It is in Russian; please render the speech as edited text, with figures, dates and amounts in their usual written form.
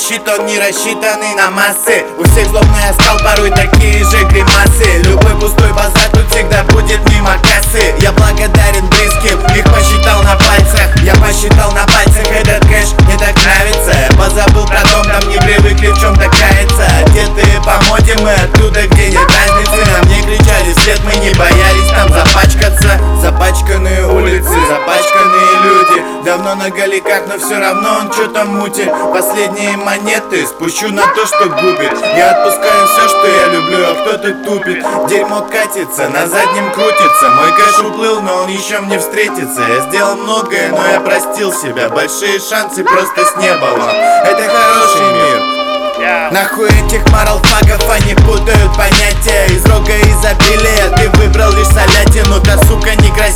щит, он не рассчитанный на массы. У всех злобный оскал, порой такие же гримасы. Любой пустой базар тут всегда будет мимо кассы. Я благодарен близким, их посчитал на пальцах. Я посчитал на пальцах, этот кэш мне так нравится. Я позабыл про дом, там не привыкли в чем-то каяться. Одетые по моде мы оттуда, где нет разницы. На мне кричали вслед, мы не боялись там запачкаться. Запачканные улицы, запачканные люди. Давно на галиках, но все равно он что-то мутит. Последние монеты спущу на то, что губит. Я отпускаю все, что я люблю, а кто-то тупит. Дерьмо катится, на заднем крутится. Мой кэш уплыл, но он еще мне встретится. Я сделал многое, но я простил себя. Большие шансы просто с неба вам. Это хороший мир. Нахуй этих моралфагов, они путают понятия. Из рога изобилия ты выбрал лишь солятину. Та сука некрасивая.